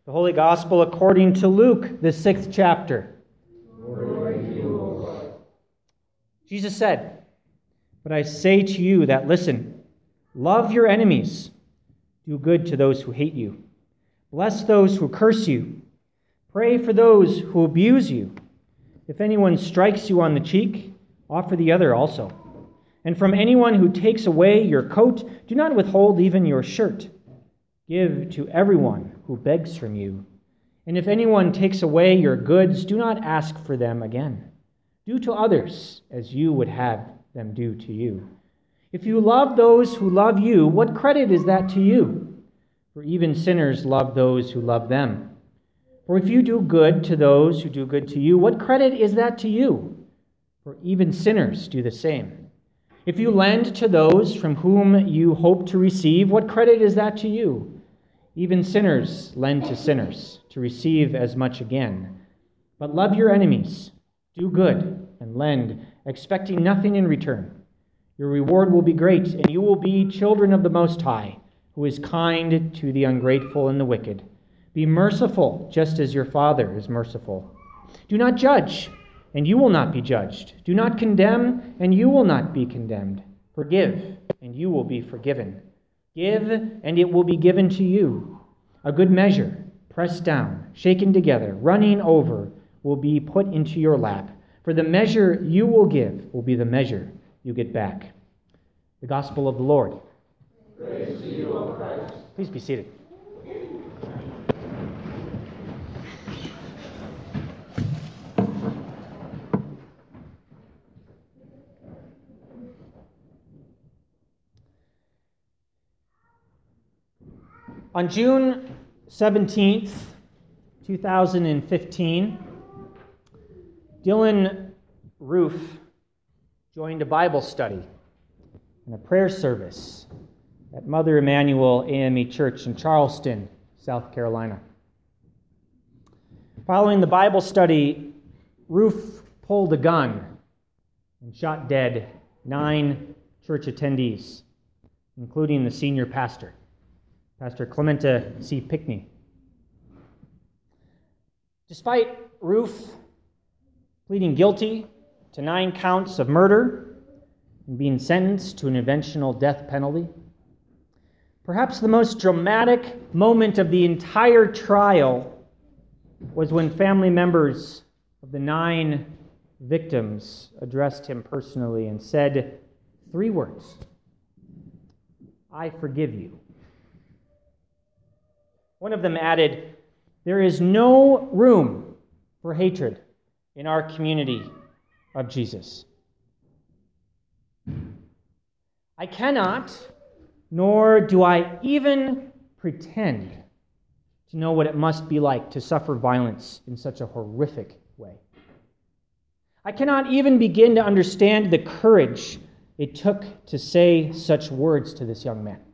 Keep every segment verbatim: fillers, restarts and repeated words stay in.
The Holy Gospel according to Luke, the sixth chapter. Glory to you, O Lord. Jesus said, "But I say to you that listen, love your enemies, do good to those who hate you, bless those who curse you, pray for those who abuse you. If anyone strikes you on the cheek, offer the other also. And from anyone who takes away your coat, do not withhold even your shirt. Give to everyone who begs from you. And if anyone takes away your goods, do not ask for them again. Do to others as you would have them do to you. If you love those who love you, what credit is that to you? For even sinners love those who love them. For if you do good to those who do good to you, what credit is that to you? For even sinners do the same. If you lend to those from whom you hope to receive, what credit is that to you? Even sinners lend to sinners to receive as much again. But love your enemies, do good, and lend, expecting nothing in return. Your reward will be great, and you will be children of the Most High, who is kind to the ungrateful and the wicked. Be merciful, just as your Father is merciful. Do not judge, and you will not be judged. Do not condemn, and you will not be condemned. Forgive, and you will be forgiven. Give, and it will be given to you. A good measure, pressed down, shaken together, running over, will be put into your lap. For the measure you will give will be the measure you get back." The Gospel of the Lord. Praise to you, O Christ. Please be seated. On June seventeenth, two thousand fifteen, Dylan Roof joined a Bible study and a prayer service at Mother Emanuel A M E Church in Charleston, South Carolina. Following the Bible study, Roof pulled a gun and shot dead nine church attendees, including the senior pastor, Pastor Clementa C. Pickney. Despite Roof pleading guilty to nine counts of murder and being sentenced to an eventual death penalty, perhaps the most dramatic moment of the entire trial was when family members of the nine victims addressed him personally and said three words: "I forgive you." One of them added, "There is no room for hatred in our community of Jesus." I cannot, nor do I even pretend to know what it must be like to suffer violence in such a horrific way. I cannot even begin to understand the courage it took to say such words to this young man.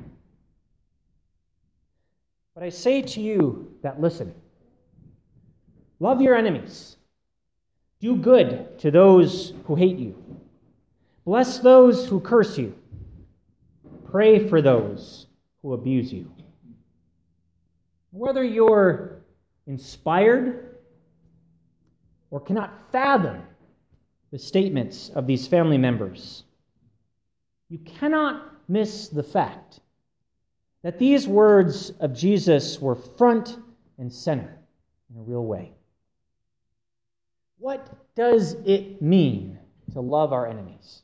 But I say to you that listen, love your enemies. Do good to those who hate you. Bless those who curse you. Pray for those who abuse you. Whether you're inspired or cannot fathom the statements of these family members, you cannot miss the fact that these words of Jesus were front and center in a real way. What does it mean to love our enemies?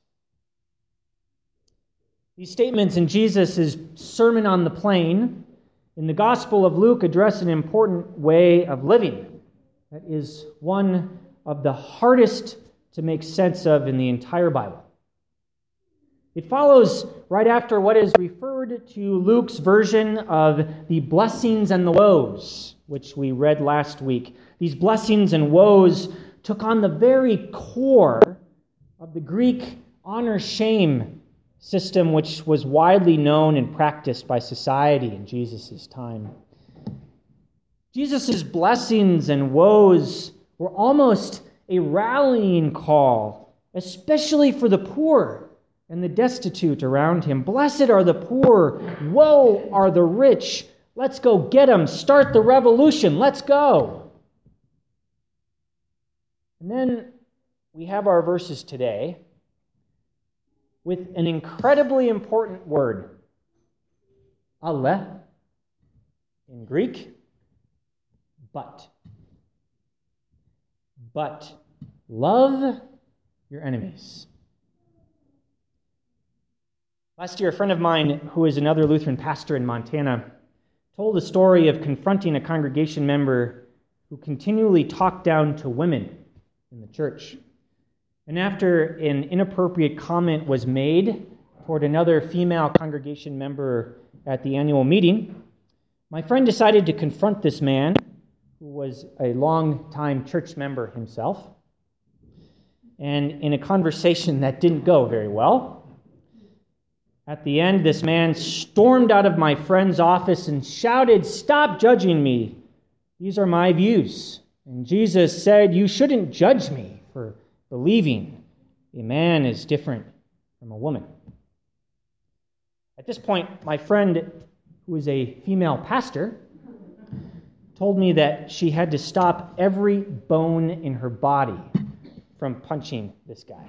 These statements in Jesus' Sermon on the Plain in the Gospel of Luke address an important way of living that is one of the hardest to make sense of in the entire Bible. It follows right after what is referred to Luke's version of the blessings and the woes, which we read last week. These blessings and woes took on the very core of the Greek honor-shame system, which was widely known and practiced by society in Jesus' time. Jesus' blessings and woes were almost a rallying call, especially for the poor and the destitute around him. Blessed are the poor, woe are the rich, Let's go get them. Start the revolution. Let's go. And then we have our verses today with an incredibly important word, ale, in Greek, but. But love your enemies. Last year, a friend of mine who is another Lutheran pastor in Montana told a story of confronting a congregation member who continually talked down to women in the church. And after an inappropriate comment was made toward another female congregation member at the annual meeting, my friend decided to confront this man, who was a long-time church member himself. And in a conversation that didn't go very well, at the end, this man stormed out of my friend's office and shouted, "Stop judging me. These are my views." And Jesus said, "You shouldn't judge me for believing a man is different from a woman." At this point, my friend, who is a female pastor, told me that she had to stop every bone in her body from punching this guy.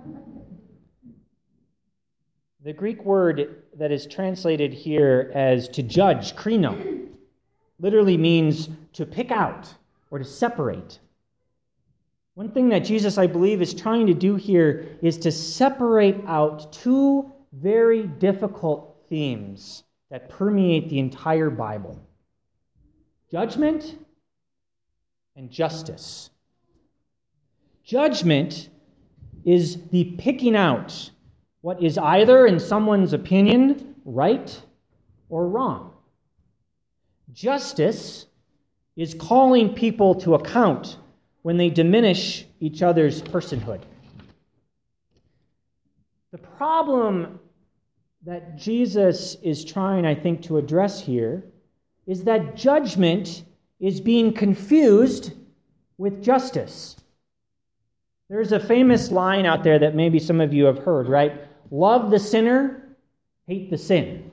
The Greek word that is translated here as to judge, krino, literally means to pick out or to separate. One thing that Jesus, I believe, is trying to do here is to separate out two very difficult themes that permeate the entire Bible: judgment and justice. Judgment is the picking out what is either, in someone's opinion, right or wrong. Justice is calling people to account when they diminish each other's personhood. The problem that Jesus is trying, I think, to address here is that judgment is being confused with justice. There's a famous line out there that maybe some of you have heard, right? Love the sinner, hate the sin.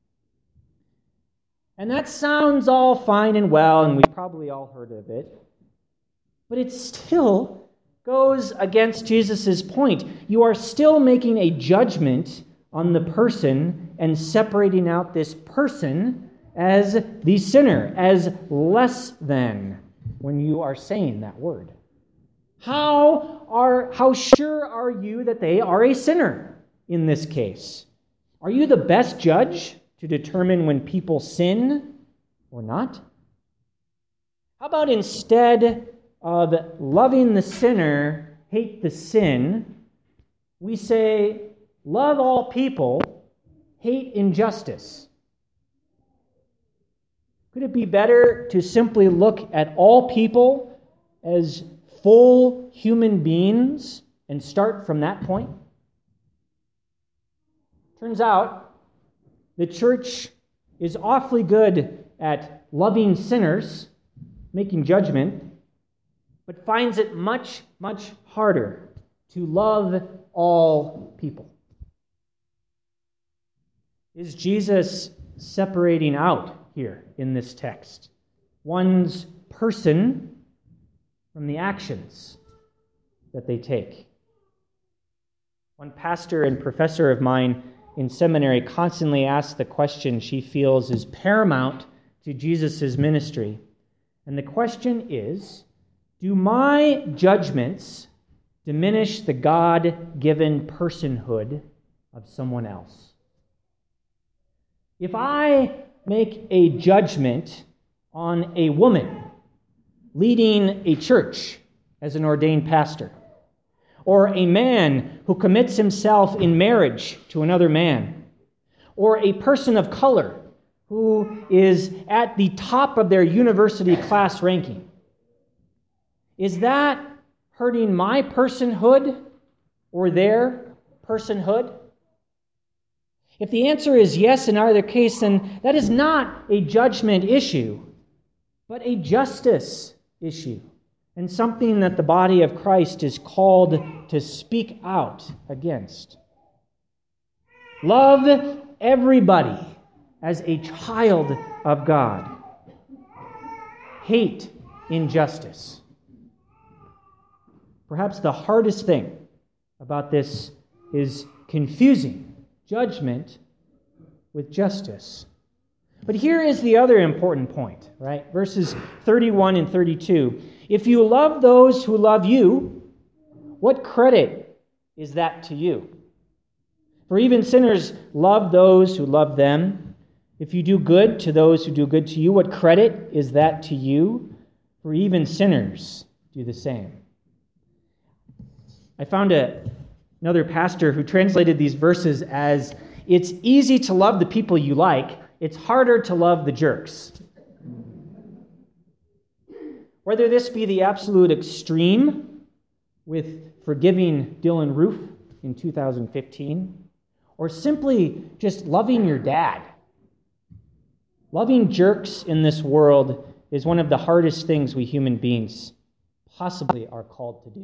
And that sounds all fine and well, and we probably all heard of it. But it still goes against Jesus' point. You are still making a judgment on the person and separating out this person as the sinner, as less than, when you are saying that word. How are how sure are you that they are a sinner in this case? Are you the best judge to determine when people sin or not? How about instead of loving the sinner, hate the sin, we say, love all people, hate injustice? Could it be better to simply look at all people as full human beings and start from that point? Turns out the church is awfully good at loving sinners, making judgment, but finds it much, much harder to love all people. Is Jesus separating out here in this text one's person from the actions that they take? One pastor and professor of mine in seminary constantly asks the question she feels is paramount to Jesus' ministry. And the question is, do my judgments diminish the God-given personhood of someone else? If I make a judgment on a woman leading a church as an ordained pastor, or a man who commits himself in marriage to another man, or a person of color who is at the top of their university class ranking, is that hurting my personhood or their personhood? If the answer is yes in either case, then that is not a judgment issue, but a justice issue, and something that the body of Christ is called to speak out against. Love everybody as a child of God. Hate injustice. Perhaps the hardest thing about this is confusing judgment with justice. But here is the other important point, right? Verses thirty-one and thirty-two. If you love those who love you, what credit is that to you? For even sinners love those who love them. If you do good to those who do good to you, what credit is that to you? For even sinners do the same. I found a, another pastor who translated these verses as, it's easy to love the people you like, it's harder to love the jerks. Whether this be the absolute extreme with forgiving Dylan Roof in two thousand fifteen, or simply just loving your dad. Loving jerks in this world is one of the hardest things we human beings possibly are called to do.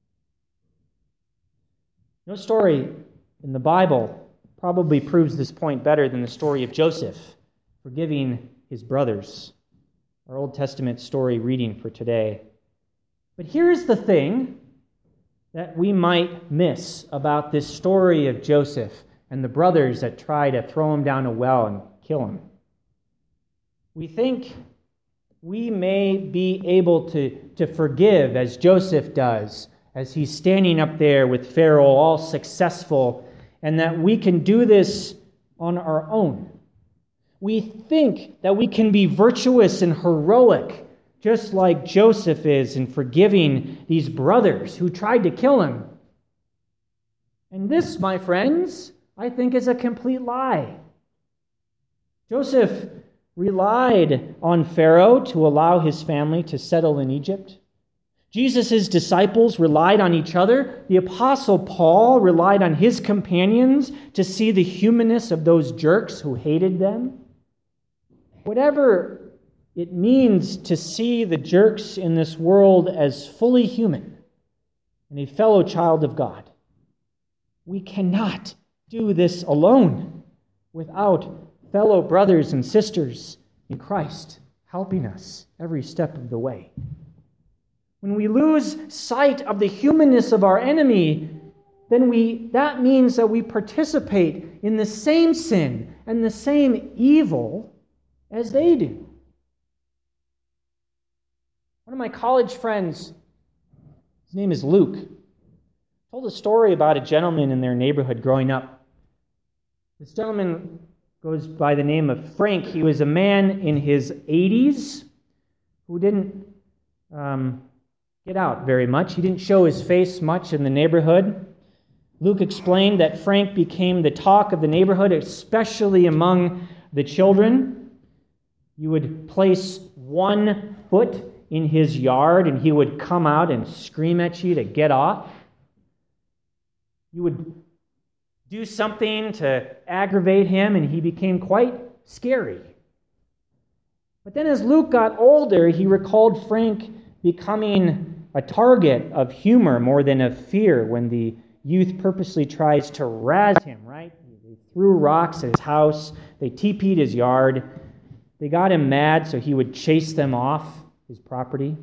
No story in the Bible probably proves this point better than the story of Joseph forgiving his brothers, our Old Testament story reading for today. But here's the thing that we might miss about this story of Joseph and the brothers that try to throw him down a well and kill him. We think we may be able to, to forgive as Joseph does, as he's standing up there with Pharaoh, all successful, and that we can do this on our own. We think that we can be virtuous and heroic, just like Joseph is in forgiving these brothers who tried to kill him. And this, my friends, I think is a complete lie. Joseph relied on Pharaoh to allow his family to settle in Egypt. Jesus' disciples relied on each other. The Apostle Paul relied on his companions to see the humanness of those jerks who hated them. Whatever it means to see the jerks in this world as fully human and a fellow child of God, we cannot do this alone without fellow brothers and sisters in Christ helping us every step of the way. When we lose sight of the humanness of our enemy, then we that means that we participate in the same sin and the same evil as they do. One of my college friends, his name is Luke, told a story about a gentleman in their neighborhood growing up. This gentleman goes by the name of Frank. He was a man in his eighties who didn't um, get out very much. He didn't show his face much in the neighborhood. Luke explained that Frank became the talk of the neighborhood, especially among the children. You would place one foot in his yard and he would come out and scream at you to get off. You would do something to aggravate him and he became quite scary. But then as Luke got older, he recalled Frank becoming a target of humor more than of fear when the youth purposely tries to razz him, right? They threw rocks at his house. They T P'd his yard. They got him mad, so he would chase them off his property.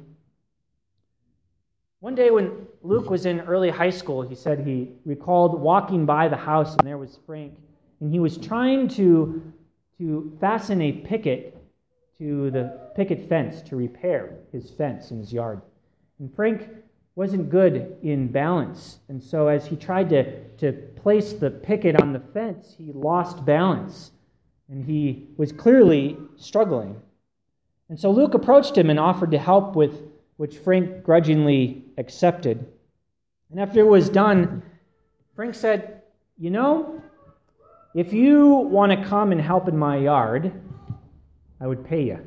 One day when Luke was in early high school, he said he recalled walking by the house, and there was Frank, and he was trying to, to fasten a picket to the picket fence to repair his fence in his yard. And Frank wasn't good in balance, and so as he tried to, to place the picket on the fence, he lost balance, and he was clearly struggling. And so Luke approached him and offered to help, with which Frank grudgingly accepted. And after it was done, Frank said, "You know, if you want to come and help in my yard, I would pay you."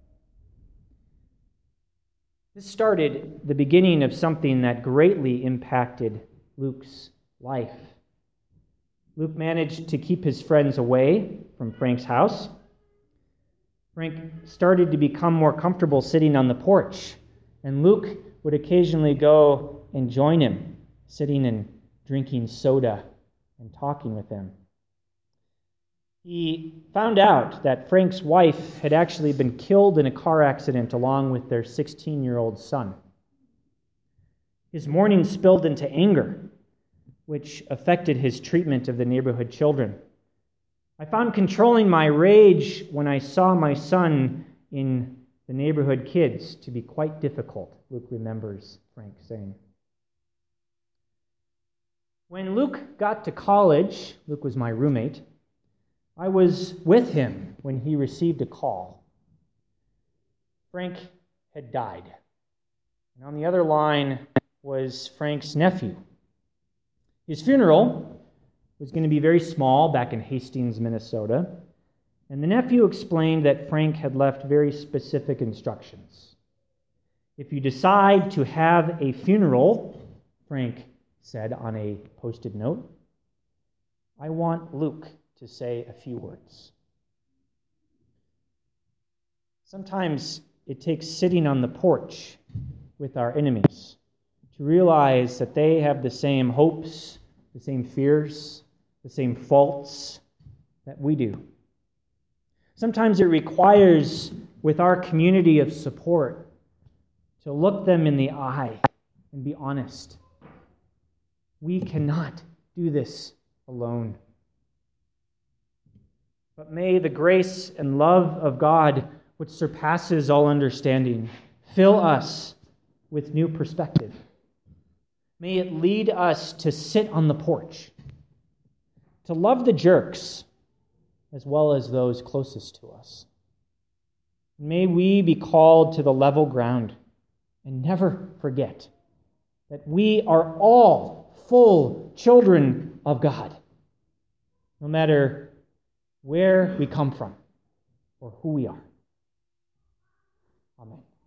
This started the beginning of something that greatly impacted Luke's life. Luke managed to keep his friends away from Frank's house. Frank started to become more comfortable sitting on the porch, and Luke would occasionally go and join him, sitting and drinking soda and talking with him. He found out that Frank's wife had actually been killed in a car accident along with their sixteen-year-old son. His mourning spilled into anger, which affected his treatment of the neighborhood children. I found controlling my rage when I saw my son in the neighborhood kids to be quite difficult, Luke remembers Frank saying. When Luke got to college, Luke was my roommate, I was with him when he received a call. Frank had died. And on the other line was Frank's nephew. His funeral was going to be very small back in Hastings, Minnesota, and the nephew explained that Frank had left very specific instructions. If you decide to have a funeral, Frank said on a post-it note, I want Luke to say a few words. Sometimes it takes sitting on the porch with our enemies to realize that they have the same hopes, the same fears, the same faults that we do. Sometimes it requires, with our community of support, to look them in the eye and be honest. We cannot do this alone. But may the grace and love of God, which surpasses all understanding, fill us with new perspective. May it lead us to sit on the porch, to love the jerks as well as those closest to us. May we be called to the level ground and never forget that we are all full children of God, no matter where we come from or who we are. Amen.